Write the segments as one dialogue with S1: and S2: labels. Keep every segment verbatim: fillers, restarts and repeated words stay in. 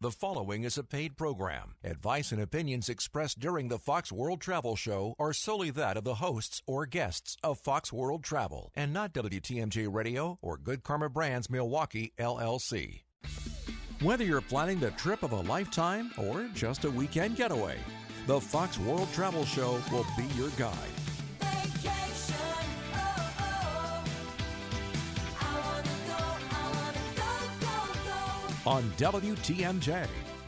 S1: The following is a paid program. Advice and opinions expressed during the Fox World Travel Show are solely that of the hosts or guests of Fox World Travel and not W T M J Radio or Good Karma Brands Milwaukee, L L C. Whether you're planning the trip of a lifetime or just a weekend getaway, the Fox World Travel Show will be your guide.
S2: Vacation, oh, oh. I wanna go, I wanna go, go, go.
S1: On W T M J.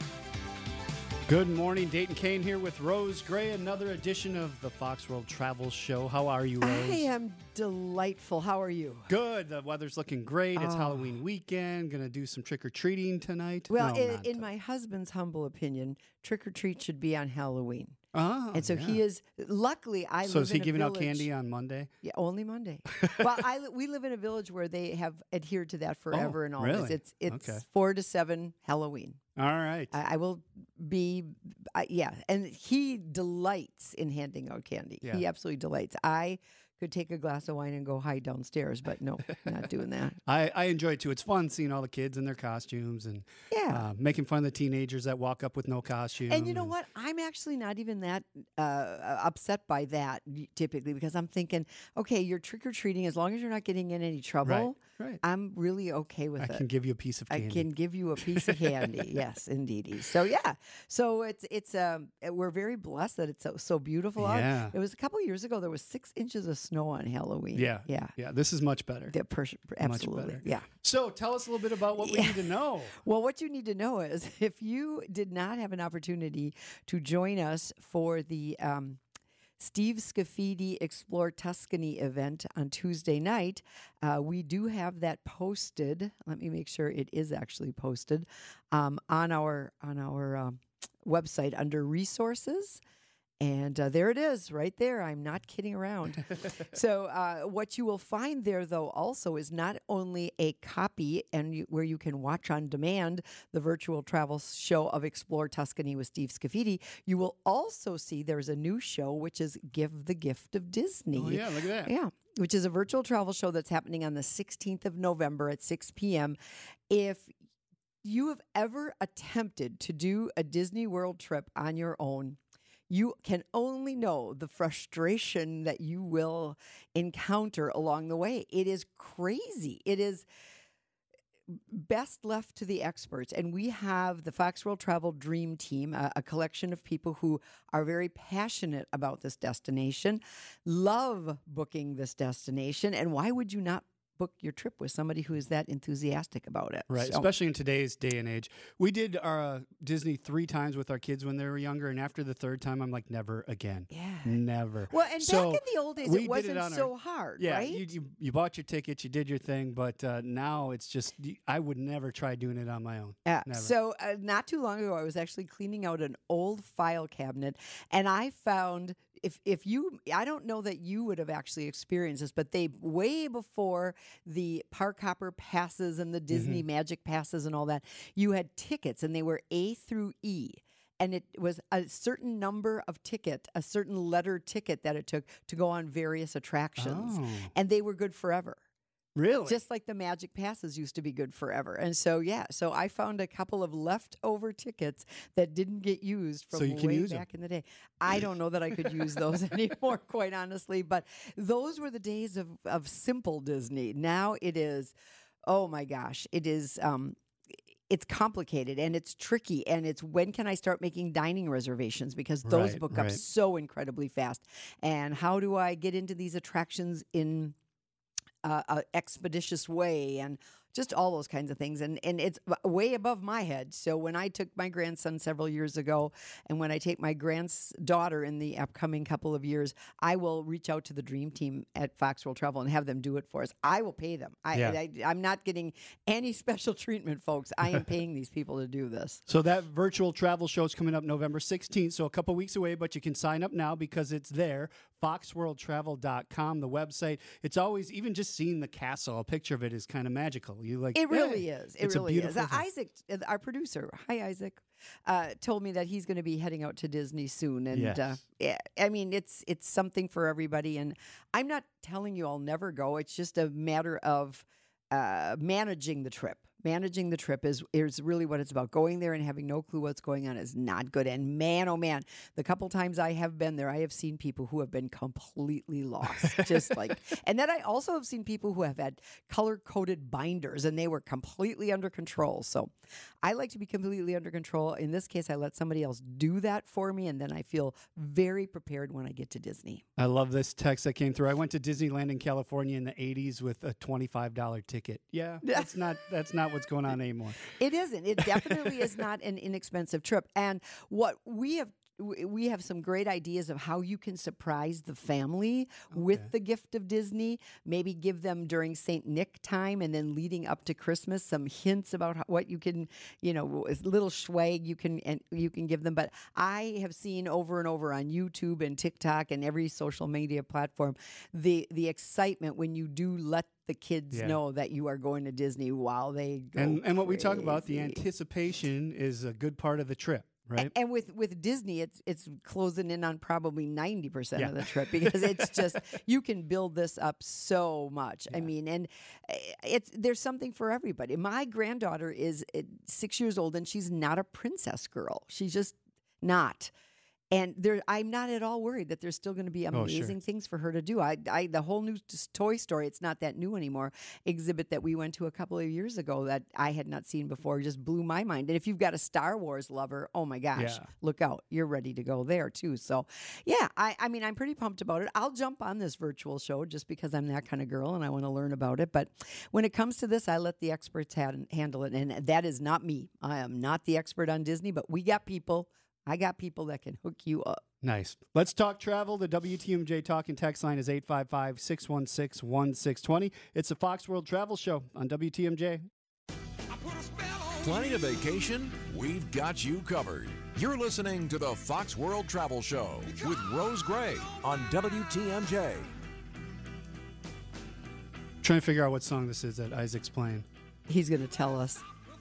S3: Good morning, Dayton Kane here with Rose Gray, another edition of the Fox World Travel Show. How are you, Rose?
S4: I am delightful. How are you?
S3: Good. The weather's looking great. It's
S4: Oh.
S3: Halloween weekend. Going to do some trick-or-treating tonight.
S4: Well,
S3: No,
S4: in,
S3: not
S4: in
S3: t-
S4: my husband's humble opinion, trick or treat should be on Halloween.
S3: Oh,
S4: and so
S3: yeah.
S4: he is, luckily, I
S3: So
S4: live
S3: is he
S4: in a
S3: giving out
S4: village-
S3: candy on Monday?
S4: Yeah, only Monday. well, I li- we live in a village where they have adhered to that forever and always.
S3: really?
S4: It's it's
S3: Okay.
S4: four to seven Halloween.
S3: All right.
S4: I, I will be, I, yeah, and he delights in handing out candy.
S3: Yeah.
S4: He absolutely delights. I could take a glass of wine and go hide downstairs, but no, not doing that.
S3: I, I enjoy it too. It's fun seeing all the kids in their costumes and
S4: Yeah.
S3: uh, making fun of the teenagers that walk up with no costume.
S4: And you know what? I'm actually not even that uh, upset by that typically because I'm thinking, okay, you're trick or treating as long as you're not getting in any trouble.
S3: Right.
S4: I'm really okay with
S3: I
S4: it.
S3: can give you a piece of
S4: I
S3: candy.
S4: can give you a piece of candy. Yes, indeedy. So yeah, so it's it's um we're very blessed that it's so, so beautiful out.
S3: Yeah.
S4: It was a couple of years ago. There was six inches of snow on Halloween.
S3: Yeah.
S4: yeah,
S3: Yeah, this is much better.
S4: yeah per- absolutely.
S3: better.
S4: Yeah.
S3: So tell us a little bit about what we
S4: Yeah.
S3: need to know.
S4: Well, what you need to know is if you did not have an opportunity to join us for the um, Steve Scafidi Explore Tuscany event on Tuesday night, uh, we do have that posted. Let me make sure it is actually posted um, on our on our um, website under resources. And uh, there it is, right there. I'm not kidding around. so, uh, what you will find there, though, also is not only a copy and you, where you can watch on demand the virtual travel show of Explore Tuscany with Steve Scafidi. You will also see there's a new show which is Give the Gift of Disney.
S3: Oh, yeah, look at that.
S4: Yeah, which is a virtual travel show that's happening on the sixteenth of November at six p.m. If you have ever attempted to do a Disney World trip on your own, you can only know the frustration that you will encounter along the way. It is crazy. It is best left to the experts. And we have the Fox World Travel Dream Team, a, a collection of people who are very passionate about this destination, love booking this destination. And why would you not book your trip with somebody who is that enthusiastic about it?
S3: Right,
S4: So-
S3: especially in today's day and age. We did our uh, Disney three times with our kids when they were younger, and after the third time, I'm like, never again.
S4: Yeah.
S3: Never.
S4: Well, and
S3: So
S4: back in the old days,
S3: we
S4: it
S3: did
S4: wasn't
S3: on our-
S4: so hard,
S3: Yeah,
S4: right?
S3: you, you you bought your tickets, you did your thing, but uh, now it's just, y- I would never try doing it on my own.
S4: Yeah.
S3: Never.
S4: So uh, not too long ago, I was actually cleaning out an old file cabinet, and I found if if you, I don't know that you would have actually experienced this, but they way before the Park Hopper passes and the Disney
S3: Mm-hmm.
S4: Magic passes and all that, you had tickets, and they were A through E. And it was a certain number of ticket, a certain letter ticket that it took to go on various attractions.
S3: Oh.
S4: And they were good forever.
S3: Really?
S4: Just like the Magic Passes used to be good forever. And so, yeah, so I found a couple of leftover tickets that didn't get used from
S3: So you can
S4: way
S3: use 'em.
S4: back in the day. I don't know that I could use those anymore, quite honestly, but those were the days of, of simple Disney. Now it is, oh my gosh, it is, um, it's complicated and it's tricky, and it's when can I start making dining reservations, because those
S3: Right,
S4: book
S3: right.
S4: up so incredibly fast. And how do I get into these attractions in uh, a expeditious way, and just all those kinds of things. And and it's way above my head. So when I took my grandson several years ago, and when I take my granddaughter in the upcoming couple of years, I will reach out to the Dream Team at Fox World Travel and have them do it for us. I will pay them. I,
S3: Yeah.
S4: I, I'm not getting any special treatment, folks. I am paying these people to do this.
S3: So that virtual travel show is coming up November sixteenth, so a couple weeks away, but you can sign up now because it's there, fox world travel dot com, the website. It's always, even just seeing the castle, a picture of it is kind of magical. You like
S4: It really
S3: hey,
S4: is. It
S3: it's a
S4: really is.
S3: beautiful
S4: Uh,
S3: thing.
S4: Isaac, uh, our producer, hi Isaac, uh, told me that he's going to be heading out to Disney soon, and
S3: Yes.
S4: uh, yeah, I mean it's it's something for everybody. And I'm not telling you I'll never go. It's just a matter of uh, managing the trip. Managing the trip is is really what it's about. Going there and having no clue what's going on is not good. And man, oh man, the couple times I have been there, I have seen people who have been completely lost. Just like, and then I also have seen people who have had color coded binders and they were completely under control. So I like to be completely under control. In this case, I let somebody else do that for me, and then I feel very prepared when I get to Disney.
S3: I love this text that came through. I went to Disneyland in California in the eighties with a twenty-five dollars ticket. Yeah, that's not that's not what's going on anymore.
S4: It isn't. It definitely is not an inexpensive trip. And what we have we have some great ideas of how you can surprise the family
S3: Okay.
S4: with the gift of Disney. Maybe give them during Saint Nick time and then leading up to Christmas some hints about how, what you can, you know, a little swag you can and you can give them. But I have seen over and over on YouTube and TikTok and every social media platform the the excitement when you do let the kids
S3: Yeah.
S4: know that you are going to Disney while they go.
S3: And and what we talk about, the
S4: crazy.
S3: anticipation is a good part of the trip, right?
S4: And with, with Disney, it's it's closing in on probably ninety percent
S3: Yeah.
S4: of the trip because it's just, you can build this up so much. I mean, and uh, it's there's something for everybody. My granddaughter is uh, six years old and she's not a princess girl. She's just not. And there, I'm not at all worried that there's still going to be
S3: Oh, sure.
S4: amazing things for her to do. I, I, the whole new s- Toy Story, it's not that new anymore, exhibit that we went to a couple of years ago that I had not seen before just blew my mind. And if you've got a Star Wars lover, oh my gosh,
S3: Yeah.
S4: look out. You're ready to go there too. So yeah, I, I mean, I'm pretty pumped about it. I'll jump on this virtual show just because I'm that kind of girl and I want to learn about it. But when it comes to this, I let the experts had, handle it. And that is not me. I am not the expert on Disney, but we got people. I got people that can hook you up.
S3: Nice. Let's talk travel. The W T M J talk and text line is eight five five, six one six, one six two zero. It's the Fox World Travel Show on W T M J.
S1: Planning a vacation? We've got you covered. You're listening to the Fox World Travel Show with Rose Gray on W T M J.
S3: Trying to figure out what song this is that Isaac's playing.
S4: He's going to tell us.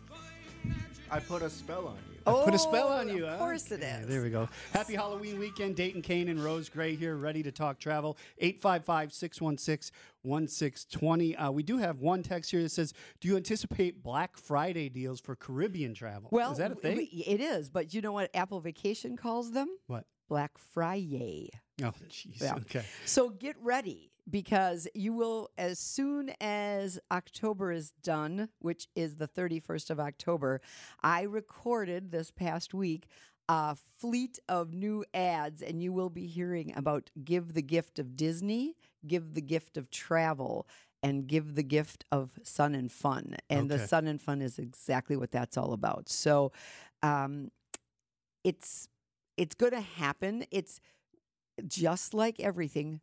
S5: I put a spell on you.
S3: I put a spell on you.
S4: Of
S3: huh?
S4: course it
S3: Yeah,
S4: is.
S3: there we go. Happy Halloween weekend. Dayton Kane and Rose Gray here, ready to talk travel. eight five five, six one six, one six two zero. Uh, we do have one text here that says, do you anticipate Black Friday deals for Caribbean travel?
S4: Well,
S3: is that a
S4: w-
S3: thing?
S4: w- it is, but you know what Apple Vacation calls them?
S3: What?
S4: Black Friday.
S3: Oh, jeez.
S4: Yeah.
S3: Okay.
S4: So get ready because you will, as soon as October is done, which is the thirty-first of October, I recorded this past week a fleet of new ads, and you will be hearing about give the gift of Disney, give the gift of travel, and give the gift of sun and fun. And
S3: Okay.
S4: the sun and fun is exactly what that's all about. So um, it's it's going to happen. It's just like everything,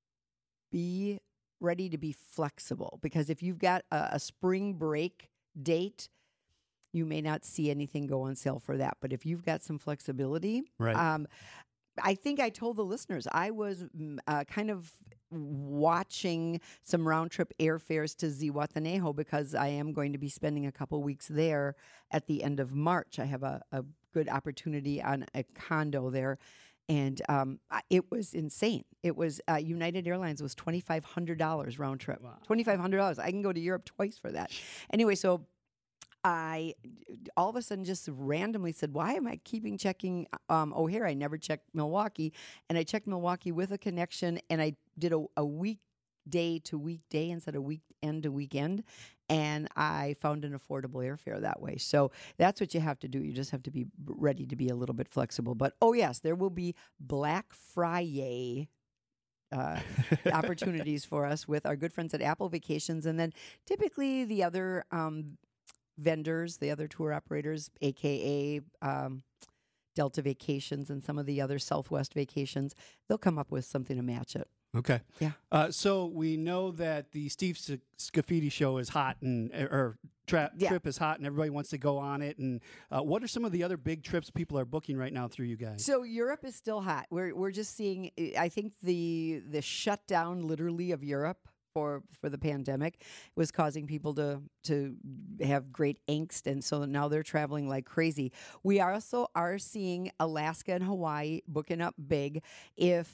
S4: be ready to be flexible because if you've got a, a spring break date, you may not see anything go on sale for that. But if you've got some flexibility,
S3: Right.
S4: um, I think I told the listeners I was mm, uh, kind of watching some round trip airfares to Zihuatanejo because I am going to be spending a couple weeks there at the end of March. I have a, a good opportunity on a condo there. And um, I- it was insane. It was uh, United Airlines was twenty five hundred dollars round trip.
S3: Wow.
S4: Twenty five hundred dollars. I can go to Europe twice for that. Anyway, so I all of a sudden just randomly said, "Why am I keeping checking um, O'Hare? I never checked Milwaukee." And I checked Milwaukee with a connection, and I did a, a weekday to weekday instead of weekend to weekend, and I found an affordable airfare that way. So that's what you have to do. You just have to be ready to be a little bit flexible. But oh yes, there will be Black Friday uh, opportunities for us with our good friends at Apple Vacations, and then typically the other um, vendors, the other tour operators, aka um, Delta Vacations and some of the other Southwest Vacations, they'll come up with something to match it.
S3: Okay.
S4: Yeah.
S3: Uh, so we know that the Steve S- Scafidi show is hot and or tra-
S4: Yeah.
S3: trip is hot and everybody wants to go on it. And uh, what are some of the other big trips people are booking right now through you guys?
S4: So Europe is still hot. We're we're just seeing. I think the the shutdown literally of Europe for for the pandemic was causing people to to have great angst, and so now they're traveling like crazy. We also are seeing Alaska and Hawaii booking up big. If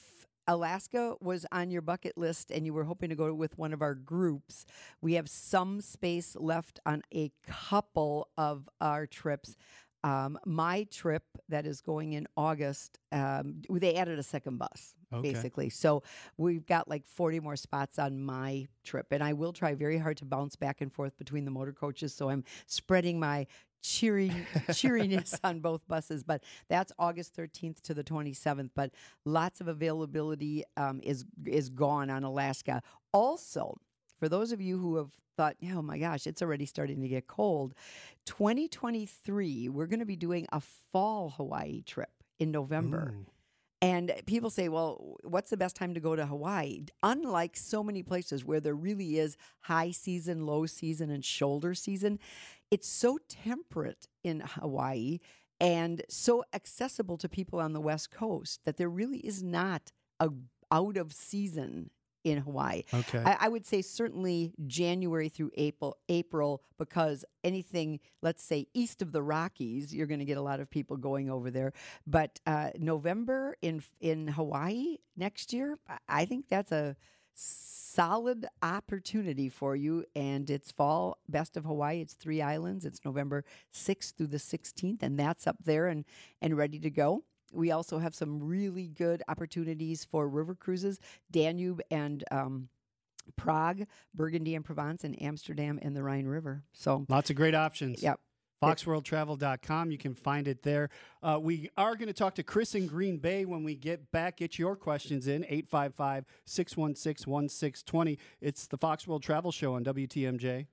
S4: Alaska was on your bucket list and you were hoping to go with one of our groups, we have some space left on a couple of our trips. Um, my trip that is going in August, um, they added a second bus,
S3: Okay.
S4: basically. So we've got like forty more spots on my trip. And I will try very hard to bounce back and forth between the motor coaches. So I'm spreading my cheering cheeriness on both buses. But that's August thirteenth to the twenty-seventh. But lots of availability um, is is gone on Alaska. Also, for those of you who have thought, oh my gosh, it's already starting to get cold, twenty twenty-three, we're going to be doing a fall Hawaii trip in November.
S3: Ooh.
S4: And people say, well, what's the best time to go to Hawaii? Unlike so many places where there really is high season, low season, and shoulder season, it's so temperate in Hawaii and so accessible to people on the West Coast that there really is not a out of season in Hawaii.
S3: Okay.
S4: I, I would say certainly January through April, April, because anything, let's say, east of the Rockies, you're going to get a lot of people going over there. But uh, November in in Hawaii next year, I- I think that's a solid opportunity for you. And it's fall, best of Hawaii. It's three islands. It's November sixth through the sixteenth, and that's up there and, and ready to go. We also have some really good opportunities for river cruises, Danube and um, Prague, Burgundy and Provence, and Amsterdam and the Rhine River. So,
S3: Lots of great options.
S4: yep.
S3: fox world travel dot com. You can find it there. Uh, we are going to talk to Chris in Green Bay when we get back. Get your questions in, eight five five, six one six, one six two zero. It's the Fox World Travel Show on W T M J.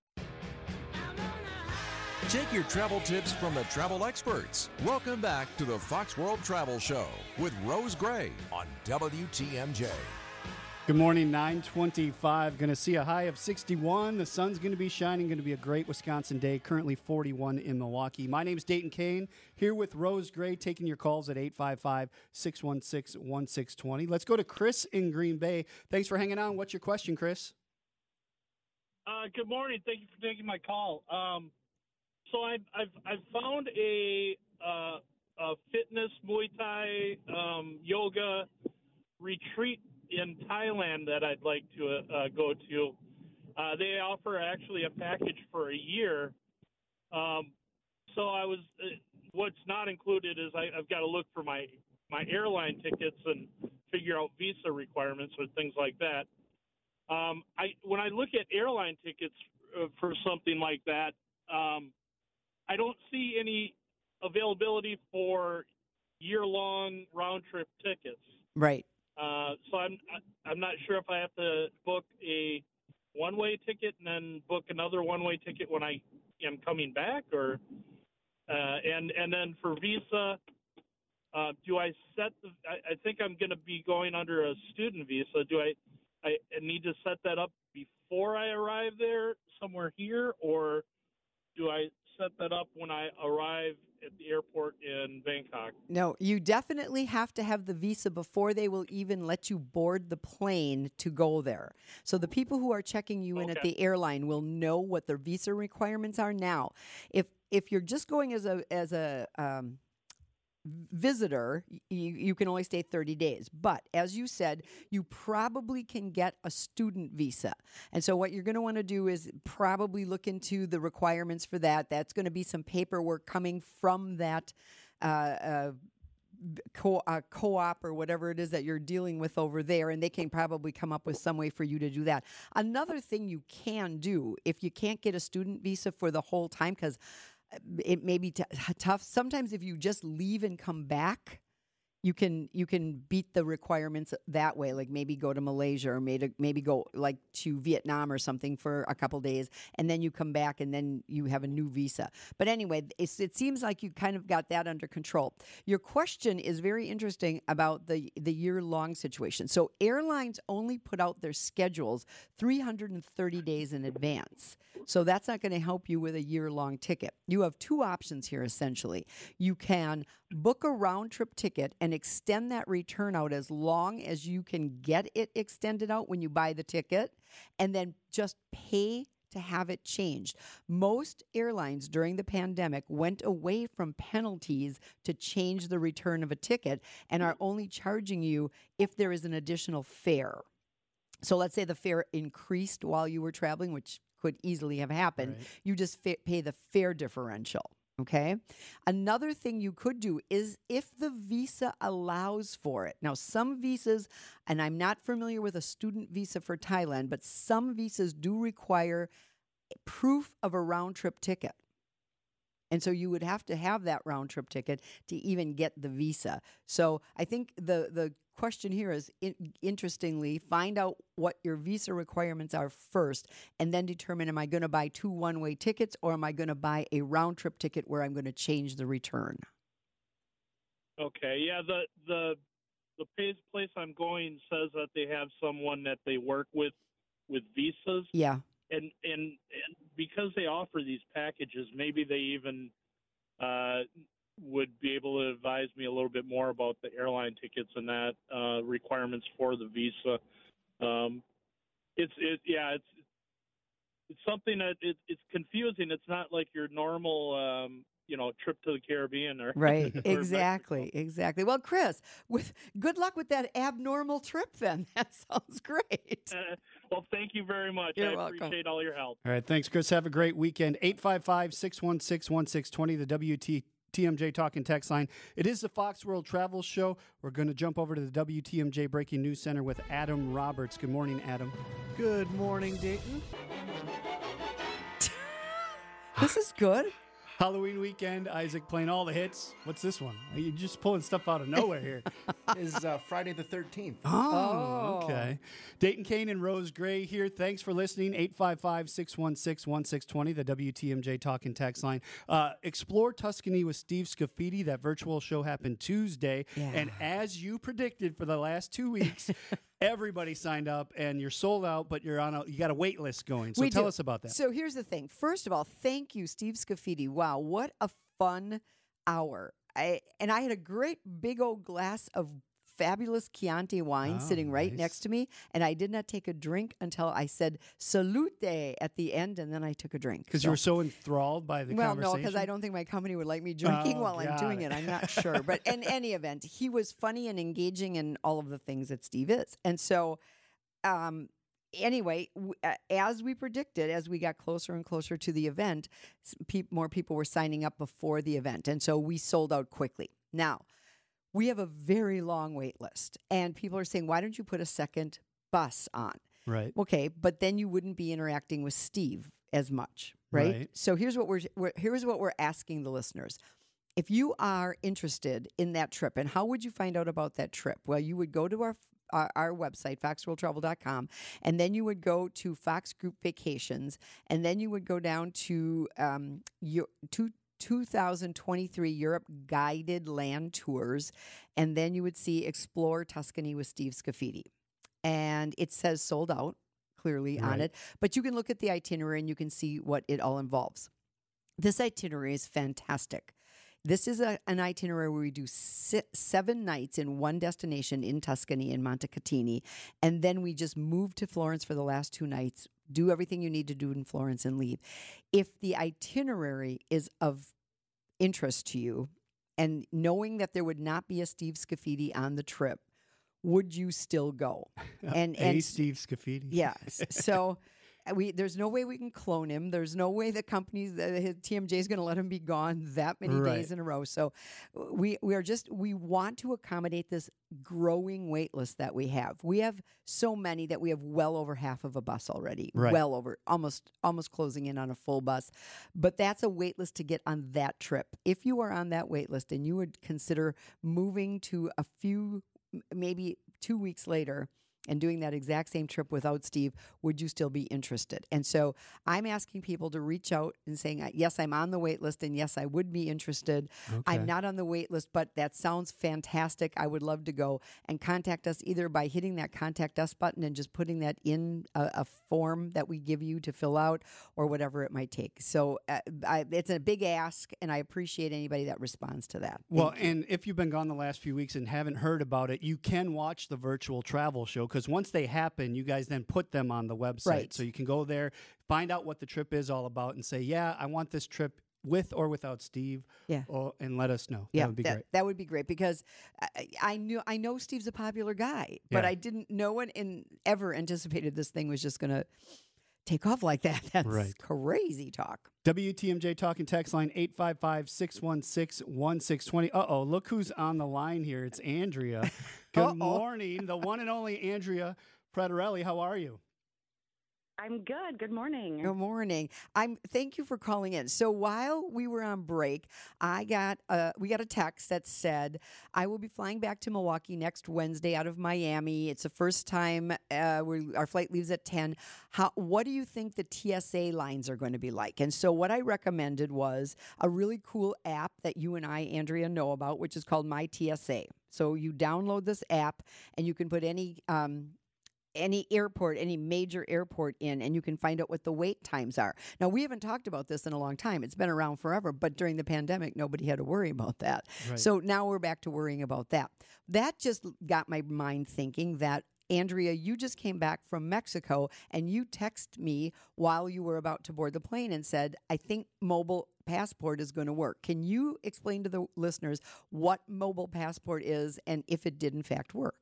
S1: Take your travel tips from the travel experts. Welcome back to the Fox World Travel Show with Rose Gray on W T M J.
S3: Good morning, nine twenty-five. Going to see a high of sixty-one. The sun's going to be shining. Going to be a great Wisconsin day. Currently forty-one in Milwaukee. My name's Dayton Kane, here with Rose Gray, taking your calls at eight five five, six one six, one six two zero. Let's go to Chris in Green Bay. Thanks for hanging on. What's your question, Chris?
S6: Uh, good morning. Thank you for taking my call. Um, so I've, I've I've found a, uh, a fitness Muay Thai um, yoga retreat in Thailand that I'd like to uh, go to. Uh, they offer actually a package for a year. Um, so I was uh, what's not included is I, I've got to look for my my airline tickets and figure out visa requirements or things like that. Um, I when I look at airline tickets uh, for something like that, um, I don't see any availability for year-long round-trip tickets.
S4: Right.
S6: Uh, so I'm I'm not sure if I have to book a one-way ticket and then book another one-way ticket when I am coming back, or uh, and and then for visa, uh, do I set the? I, I think I'm going to be going under a student visa. Do I? I need to set that up before I arrive there somewhere here, or do I set that up when I arrive at the airport in Bangkok?
S4: No, you definitely have to have the visa before they will even let you board the plane to go there. So the people who are checking you in at
S6: Okay.
S4: the airline will know what their visa requirements are now. If if you're just going as a as a um, visitor, you, you can only stay thirty days. But as you said, you probably can get a student visa. And so what you're going to want to do is probably look into the requirements for that. That's going to be some paperwork coming from that uh, uh, co- uh, co-op or whatever it is that you're dealing with over there, and they can probably come up with some way for you to do that. Another thing you can do, if you can't get a student visa for the whole time, because it may be t- tough. Sometimes if you just leave and come back, you can you can beat the requirements that way. Like maybe go to Malaysia or maybe maybe go like to Vietnam or something for a couple days, and then you come back and then you have a new visa. But anyway, it's, it seems like you kind of got that under control. Your question is very interesting about the the year long situation. So airlines only put out their schedules three hundred thirty days in advance. So that's not going to help you with a year-long ticket. You have two options here, essentially. You can book a round-trip ticket and extend that return out as long as you can get it extended out when you buy the ticket, and then just pay to have it changed. Most airlines during the pandemic went away from penalties to change the return of a ticket and are only charging you if there is an additional fare. So let's say the fare increased while you were traveling, which could easily have happened.
S3: Right.
S4: You just fa- pay the fare differential. Okay. Another thing you could do is if the visa allows for it. Now, some visas, and I'm not familiar with a student visa for Thailand, but some visas do require proof of a round trip ticket. And so you would have to have that round trip ticket to even get the visa. So I think the, the question here is, in, interestingly, find out what your visa requirements are first and then determine, am I going to buy two one-way tickets or am I going to buy a round trip ticket where I'm going to change the return?
S6: Okay, yeah, the the the pa- place I'm going says that they have someone that they work with with visas.
S4: Yeah.
S6: And, and and because they offer these packages, maybe they even uh, would be able to advise me a little bit more about the airline tickets and that uh, requirements for the visa. Um, it's it yeah it's it's something that it, it's confusing. It's not like your normal um, you know trip to the Caribbean or
S4: Right.
S6: or
S4: exactly.
S6: Mexico.
S4: Exactly. Well, Chris, with good luck with that abnormal trip then. That sounds great.
S6: Uh, well, thank you very much.
S4: You're
S6: I
S4: welcome.
S6: appreciate all your help.
S3: All right, thanks, Chris. Have a great weekend. eight five five, six one six, one six two zero, the W T T M J Talking Text line. It is the Fox World Travel Show. We're going to jump over to the W T M J Breaking News Center with Adam Roberts. Good morning, Adam.
S5: Good morning, Dayton.
S4: This is good.
S3: Halloween weekend, Isaac playing all the hits. What's this one? You're just pulling stuff out of nowhere here.
S5: Is uh, Friday the thirteenth.
S3: Oh, okay. Dayton Kane and Rose Gray here. Thanks for listening. eight five five, six one six, one six two zero, the W T M J Talking Text line. Uh, Explore Tuscany with Steve Scafidi. That virtual show happened Tuesday.
S4: Yeah.
S3: And as you predicted for the last two weeks, everybody signed up and you're sold out, but you're on a, you got a wait list going. So
S4: We
S3: tell
S4: do.
S3: us about that.
S4: So here's the thing. First of all, thank you, Steve Scafidi. Wow, what a fun hour. I, and I had a great big old glass of fabulous Chianti wine
S3: Oh,
S4: sitting right
S3: nice.
S4: next to me. And I did not take a drink until I said salute at the end, and then I took a drink.
S3: Because
S4: So-
S3: you were so enthralled by the
S4: well,
S3: conversation.
S4: no, because I don't think my company would like me drinking
S3: Oh,
S4: while I'm
S3: got
S4: doing
S3: it.
S4: it. I'm not sure. But in any event, he was funny and engaging and all of the things that Steve is. And so, um, anyway, w- uh, as we predicted, as we got closer and closer to the event, s- peop more people were signing up before the event. And so we sold out quickly. Now, we have a very long wait list. And people are saying, why don't you put a second bus on?
S3: Right.
S4: Okay, but then you wouldn't be interacting with Steve as much, right?
S3: Right.
S4: So here's what we're, we're here's what we're asking the listeners. If you are interested in that trip, and how would you find out about that trip? Well, you would go to our our, our website, fox world travel dot com, and then you would go to Fox Group Vacations, and then you would go down to um your to two thousand twenty-three Europe Guided Land Tours, and then you would see Explore Tuscany with Steve Scafidi. And it says sold out clearly on
S3: Right.
S4: it, but you can look at the itinerary and you can see what it all involves. This itinerary is fantastic. This is a, an itinerary where we do si- seven nights in one destination in Tuscany in Montecatini, and then we just move to Florence for the last two nights, do everything you need to do in Florence and leave. If the itinerary is of interest to you, and knowing that there would not be a Steve Scafidi on the trip, would you still go? And
S3: Hey,
S4: and
S3: Steve Scafidi.
S4: Yes. So uh, we there's no way we can clone him. There's no way the company's the his T M J is going to let him be gone that many
S3: Right.
S4: days in a row. So uh, we we are just we want to accommodate this growing wait list that we have. We have so many that we have well over half of a bus already.
S3: Right.
S4: Well over almost almost closing in on a full bus. But that's a wait list to get on that trip. If you are on that wait list and you would consider moving to a few m- maybe two weeks later and doing that exact same trip without Steve, would you still be interested? And so I'm asking people to reach out and saying, uh, yes, I'm on the wait list, and yes, I would be interested.
S3: Okay.
S4: I'm not on the wait list, but that sounds fantastic. I would love to go. And contact us either by hitting that contact us button and just putting that in a, a form that we give you to fill out, or whatever it might take. So uh, I, it's a big ask, and I appreciate anybody that responds to that.
S3: Well,
S4: Thank you.
S3: and if you've been gone the last few weeks and haven't heard about it, you can watch the virtual travel show because once they happen, you guys then put them on the website.
S4: Right.
S3: So you can go there, find out what the trip is all about, and say, yeah, I want this trip with or without Steve.
S4: Yeah.
S3: Or, and let us know.
S4: Yeah,
S3: That would be
S4: that,
S3: great.
S4: that would be great because I, I knew I know Steve's a popular guy, but
S3: Yeah.
S4: I didn't. No one in ever anticipated this thing was just going to take off like that. That's
S3: Right.
S4: crazy talk.
S3: W T M J talking text line eight five five, six one six, one six two zero. Uh-oh, look who's on the line here. It's Andrea. Good
S4: Uh-oh.
S3: morning. The one and only Andrea Pretorelli. How are you?
S7: I'm good. Good morning.
S4: Good morning. I'm. Thank you for calling in. So while we were on break, I got uh, we got a text that said I will be flying back to Milwaukee next Wednesday out of Miami. It's the first time uh, we, our flight leaves at ten. How? What do you think the T S A lines are going to be like? And so what I recommended was a really cool app that you and I, Andrea, know about, which is called My T S A. So you download this app and you can put any. Um, any airport, any major airport in, and you can find out what the wait times are. Now, we haven't talked about this in a long time. It's been around forever, but during the pandemic, nobody had to worry about that.
S3: Right.
S4: So now we're back to worrying about that. That just got my mind thinking that, Andrea, you just came back from Mexico, and you texted me while you were about to board the plane and said, I think mobile passport is going to work. Can you explain to the listeners what mobile passport is and if it did in fact work?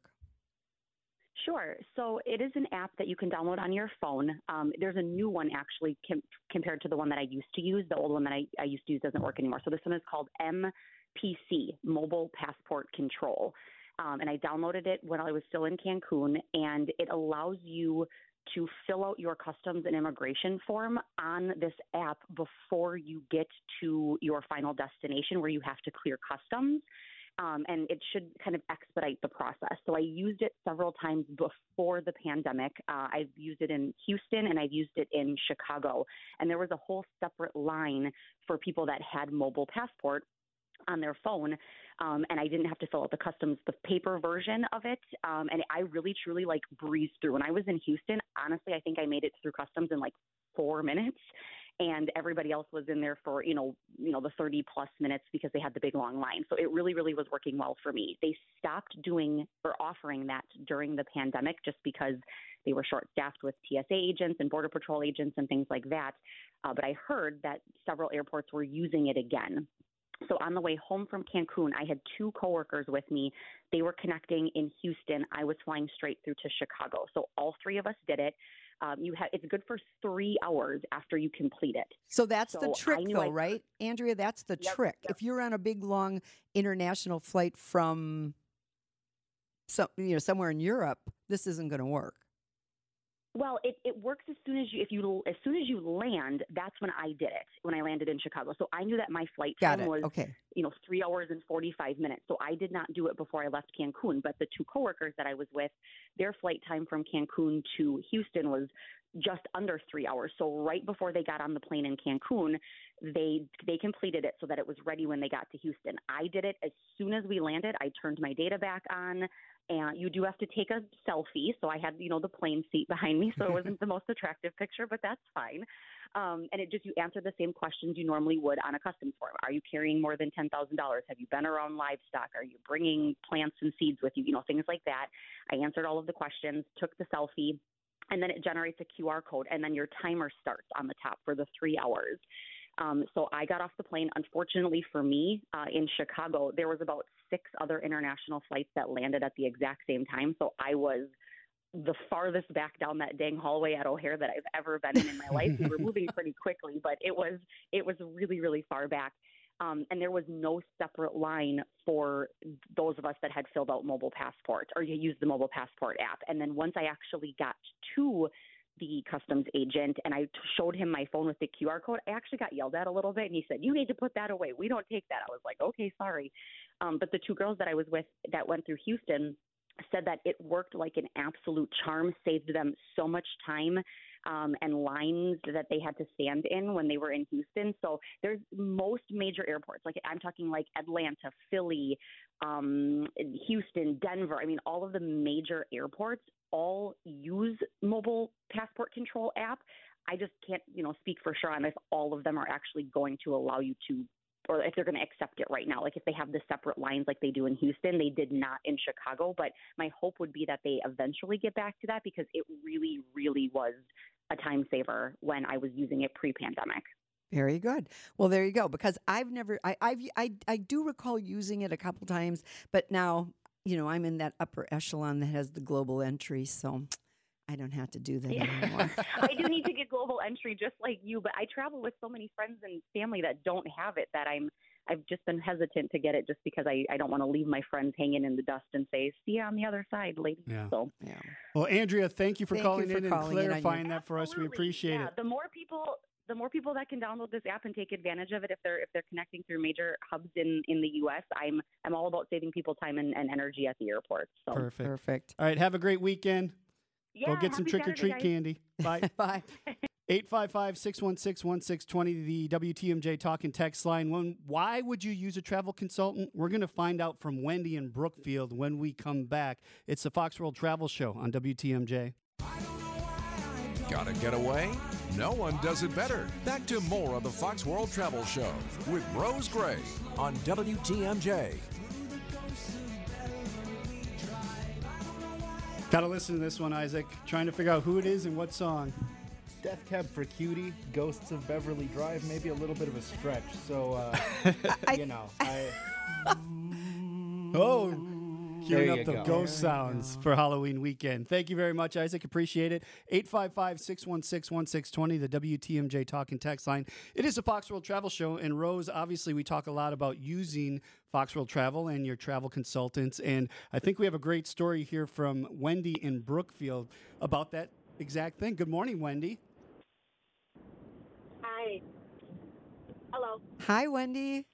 S7: Sure. So it is an app that you can download on your phone. Um, there's a new one actually com- compared to the one that I used to use. The old one that I, I used to use doesn't work anymore. So this one is called M P C, Mobile Passport Control. Um, and I downloaded it when I was still in Cancun, and it allows you to fill out your customs and immigration form on this app before you get to your final destination where you have to clear customs. Um, and it should kind of expedite the process. So I used it several times before the pandemic. Uh, I've used it in Houston and I've used it in Chicago. And there was a whole separate line for people that had mobile passport on their phone. Um, and I didn't have to fill out the customs, the paper version of it. Um, and I really, truly like breezed through. When I was in Houston, honestly, I think I made it through customs in like four minutes. And everybody else was in there for, you know, you know, the thirty plus minutes because they had the big long line. So it really, really was working well for me. They stopped doing or offering that during the pandemic just because they were short staffed with T S A agents and Border Patrol agents and things like that. Uh, but I heard that several airports were using it again. So on the way home from Cancun, I had two coworkers with me. They were connecting in Houston. I was flying straight through to Chicago. So all three of us did it. Um, you have it's good for three hours after you complete it.
S4: So that's
S7: So
S4: the
S7: I
S4: trick,
S7: knew
S4: though,
S7: I-
S4: right, Andrea? That's the
S7: Yep,
S4: trick.
S7: yep.
S4: If you're on a big, long international flight from, some, you know, somewhere in Europe, this isn't going to work.
S7: Well, it, it works as soon as you if you as soon as you land. That's when I did it. When I landed in Chicago, so I knew that my flight
S4: Got
S7: time
S4: it.
S7: was
S4: Okay.
S7: you know three hours and forty five minutes. So I did not do it before I left Cancun. But the two coworkers that I was with, their flight time from Cancun to Houston was just under three hours. So right before they got on the plane in Cancun, they they completed it so that it was ready when they got to Houston. I did it as soon as we landed. I turned my data back on. And you do have to take a selfie. So I had, you know, the plane seat behind me. So it wasn't the most attractive picture, but that's fine. Um, and it just, you answer the same questions you normally would on a customs form. Are you carrying more than ten thousand dollars? Have you been around livestock? Are you bringing plants and seeds with you? You know, things like that. I answered all of the questions, took the selfie, and then it generates a Q R code. And then your timer starts on the top for the three hours. Um, so I got off the plane. Unfortunately for me, uh, in Chicago, there was about six other international flights that landed at the exact same time. So I was the farthest back down that dang hallway at O'Hare that I've ever been in in my life. We were moving pretty quickly, but it was it was really, really far back. Um, and there was no separate line for those of us that had filled out mobile passport or you used the mobile passport app. And then once I actually got to the customs agent and I t- showed him my phone with the Q R code, I actually got yelled at a little bit and he said, you need to put that away. We don't take that. I was like, okay, sorry. Um, but the two girls that I was with that went through Houston said that it worked like an absolute charm, saved them so much time um, and lines that they had to stand in when they were in Houston. So there's most major airports, like I'm talking like Atlanta, Philly, um, Houston, Denver. I mean, all of the major airports all use mobile passport control app. I just can't, you know, speak for sure on if all of them are actually going to allow you to or if they're going to accept it right now. Like if they have the separate lines like they do in Houston, they did not in Chicago. But my hope would be that they eventually get back to that, because it really, really was a time saver when I was using it pre-pandemic.
S4: Very good. Well, there you go. Because I've never, I, I've, I, I do recall using it a couple times, but now, you know, I'm in that upper echelon that has the global entry, so I don't have to do that
S7: Yeah.
S4: anymore.
S7: I do need to get global entry just like you, but I travel with so many friends and family that don't have it that I'm, I've just been hesitant to get it just because I, I don't want to leave my friends hanging in the dust and say, see you on the other side, ladies.
S3: Yeah.
S7: So,
S4: Yeah.
S3: Well, Andrea, thank you for
S4: Thank you
S3: calling
S4: for
S3: in
S4: calling
S3: and
S4: in on your-
S3: clarifying that for us. We
S7: Absolutely.
S3: appreciate
S7: yeah,
S3: it.
S7: The more people, the more people that can download this app and take advantage of it, if they're if they're connecting through major hubs in, in the U S, I'm I'm all about saving people time and, and energy at the airport. So,
S3: Perfect.
S4: Perfect.
S3: All right, have a great weekend.
S7: yeah,
S3: Go get some
S7: happy
S3: trick or
S7: Saturday,
S3: treat
S7: guys.
S3: candy. Bye.
S4: Bye.
S3: eight five five, six one six, one six two zero, the W T M J Talk and Text line. When, why would you use a travel consultant? We're going to find out from Wendy in Brookfield when we come back. It's the Fox World Travel Show on W T M J.
S1: Gotta get away? No one does it better. Back to more of the Fox World Travel Show with Rose Gray on W T M J.
S3: Got to listen to this one, Isaac. Trying to figure out who it is and what song.
S5: Death Cab for Cutie, Ghosts of Beverly Drive, maybe a little bit of a stretch. So, uh,
S4: I-
S5: you know, I,
S3: Oh, queuing
S5: you
S3: up the
S5: go.
S3: ghost sounds for Halloween weekend. Thank you very much, Isaac. Appreciate it. eight five five, six one six, one six two zero, the W T M J Talk and Text line. It is a Fox World Travel Show. And Rose, obviously, we talk a lot about using Fox World Travel and your travel consultants. And I think we have a great story here from Wendy in Brookfield about that exact thing. Good morning, Wendy.
S8: Hi. Hello.
S4: Hi, Wendy.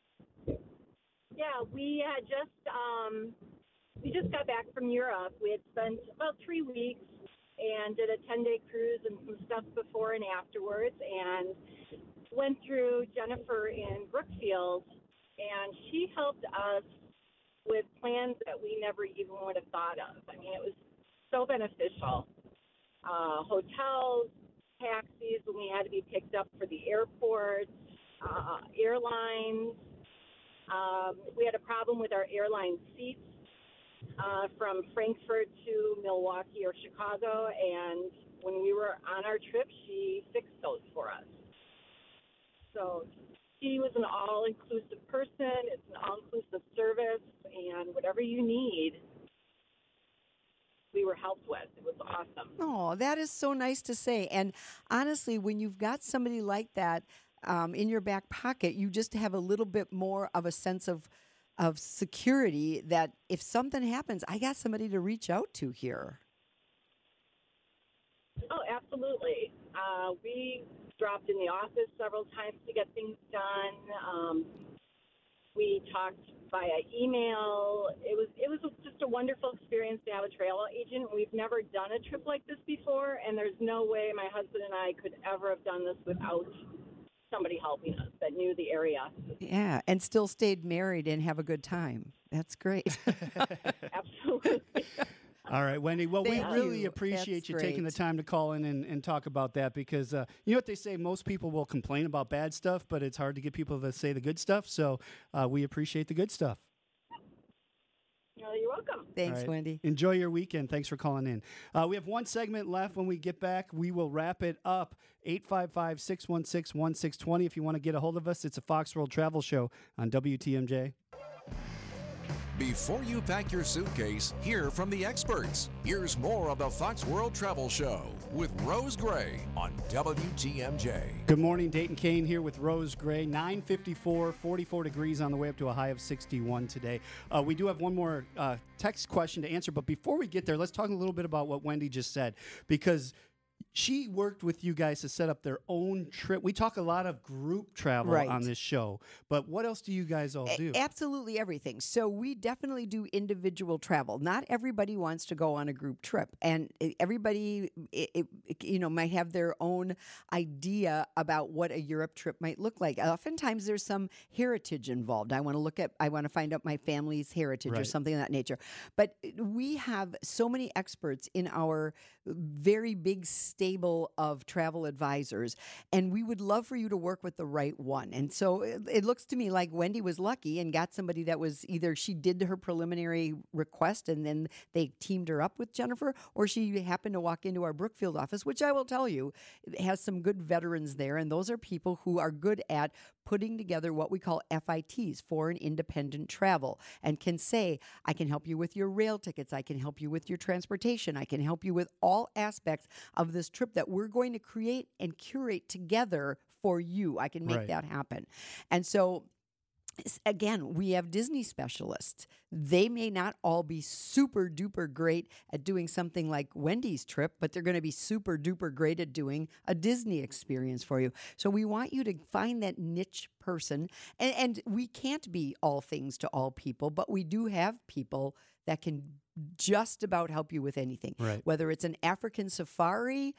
S8: Yeah, we had just um, we just got back from Europe. We had spent about three weeks and did a ten-day cruise and some stuff before and afterwards, and went through Jennifer in Brookfield, and she helped us with plans that we never even would have thought of. I mean, it was so beneficial. Uh, hotels, taxis when we had to be picked up for the airport, uh, airlines. Um, we had a problem with our airline seats uh, from Frankfurt to Milwaukee or Chicago, and when we were on our trip, she fixed those for us. So she was an all-inclusive person. It's an all-inclusive service, and whatever you need, we were helped with. It was awesome.
S4: Oh, that is so nice to say. And honestly, when you've got somebody like that um, in your back pocket, you just have a little bit more of a sense of of security that if something happens, I got somebody to reach out to here.
S8: Oh, absolutely. Uh, we dropped in the office several times to get things done. Um, we talked via email. It was it was just a wonderful experience to have a travel agent. We've never done a trip like this before, and there's no way my husband and I could ever have done this without somebody helping us that knew the area.
S4: Yeah, and still stayed married and have a good time. That's great.
S8: Absolutely.
S3: All right, Wendy. Well, we
S4: Thank
S3: really
S4: you.
S3: appreciate
S4: That's
S3: you taking the
S4: great.
S3: time to call in and, and talk about that because uh, you know what they say, most people will complain about bad stuff, but it's hard to get people to say the good stuff. So uh, we appreciate the good stuff.
S8: Well, you're welcome.
S4: Thanks,
S3: All right.
S4: Wendy.
S3: Enjoy your weekend. Thanks for calling in. Uh, we have one segment left. When we get back, we will wrap it up. eight five five, six one six, one six two zero. If you want to get a hold of us, it's a Fox World Travel Show on W T M J.
S1: Before you pack your suitcase, hear from the experts. Here's more of the Fox World Travel Show with Rose Gray on W T M J.
S3: Good morning, Dayton Kane here with Rose Gray. nine fifty-four, forty-four degrees on the way up to a high of sixty-one today. Uh, we do have one more uh, text question to answer, but before we get there, let's talk a little bit about what Wendy just said because she worked with you guys to set up their own trip. We talk a lot of group travel
S4: Right.
S3: on this show, but what else do you guys all do?
S4: A- Absolutely everything. So we definitely do individual travel. Not everybody wants to go on a group trip, and i- everybody, i i you know, might have their own idea about what a Europe trip might look like. Oftentimes, there's some heritage involved. I want to look at, I want to find out my family's heritage or
S3: Right.
S4: something of that nature. But we have so many experts in our very big state stable of travel advisors, and we would love for you to work with the right one. And so it, it looks to me like Wendy was lucky and got somebody that was either she did her preliminary request and then they teamed her up with Jennifer, or she happened to walk into our Brookfield office, which I will tell you has some good veterans there. And those are people who are good at putting together what we call F I Ts, foreign independent travel, and can say, I can help you with your rail tickets, I can help you with your transportation, I can help you with all aspects of this trip that we're going to create and curate together for you. I can make
S3: Right.
S4: that happen. And so s- again, we have Disney specialists. They may not all be super duper great at doing something like Wendy's trip, but they're going to be super duper great at doing a Disney experience for you. So we want you to find that niche person. And, and we can't be all things to all people, but we do have people that can just about help you with anything.
S3: Right.
S4: Whether it's an African safari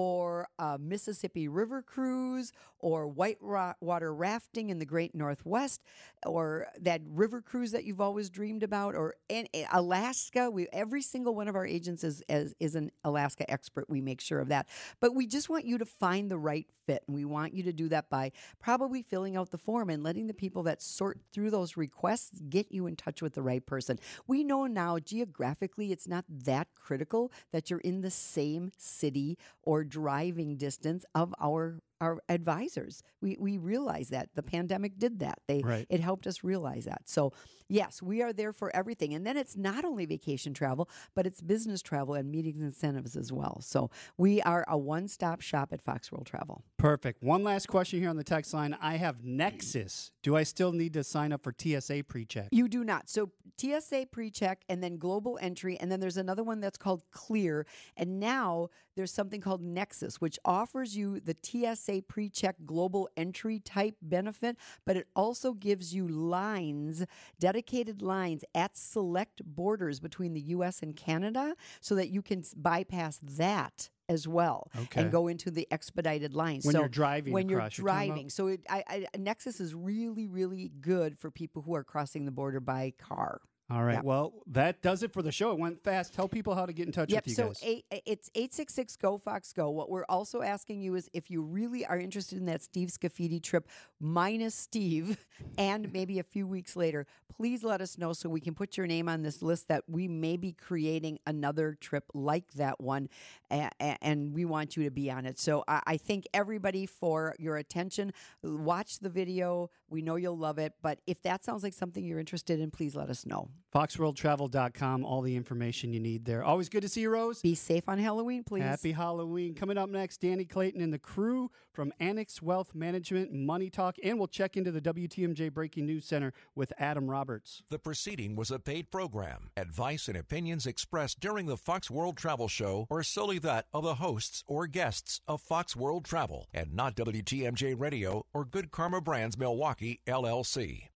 S4: or a Mississippi River cruise or white ro- water rafting in the Great Northwest or that river cruise that you've always dreamed about, or in, in Alaska. We every single one of our agents is, is is an Alaska expert. We make sure of that. But we just want you to find the right fit, and we want you to do that by probably filling out the form and letting the people that sort through those requests get you in touch with the right person. We know now geographically it's not that critical that you're in the same city or driving distance of our our advisors. We we realize that the pandemic did that. They
S3: Right.
S4: it helped us realize that. So yes, we are there for everything. And then it's not only vacation travel, but it's business travel and meetings and incentives as well. So we are a one-stop shop at Fox World Travel.
S3: Perfect. One last question here on the text line. I have Nexus. Do I still need to sign up for T S A pre-check?
S4: You do not. So T S A pre-check and then global entry, and then there's another one that's called Clear. And now there's something called Nexus, which offers you the T S A pre-check global entry type benefit, but it also gives you lines, dedicated lines at select borders between the U S and Canada so that you can s- bypass that as well
S3: Okay.
S4: and go into the expedited lines.
S3: When
S4: so
S3: you're driving
S4: when you're
S3: across, you're talking about?
S4: driving. So it, I, I, Nexus is really, really good for people who are crossing the border by car.
S3: All right.
S4: Yeah.
S3: Well, that does it for the show. It went fast. Tell people how to get in touch
S4: Yep.
S3: with you
S4: So
S3: guys.
S4: eight, it's eight six six go Fox go. What we're also asking you is if you really are interested in that Steve Scafidi trip minus Steve, and maybe a few weeks later, please let us know so we can put your name on this list that we may be creating another trip like that one, a- a- and we want you to be on it. So I, I thank everybody for your attention. Watch the video. We know you'll love it. But if that sounds like something you're interested in, please let us know.
S3: fox world travel dot com, all the information you need there. Always good to see you, Rose.
S4: Be safe on Halloween, please.
S3: Happy Halloween. Coming up next, Danny Clayton and the crew from Annex Wealth Management, Money Talk, and we'll check into the W T M J Breaking News Center with Adam Roberts.
S1: The proceeding was a paid program. Advice and opinions expressed during the Fox World Travel Show are solely that of the hosts or guests of Fox World Travel and not W T M J Radio or Good Karma Brands Milwaukee, L L C.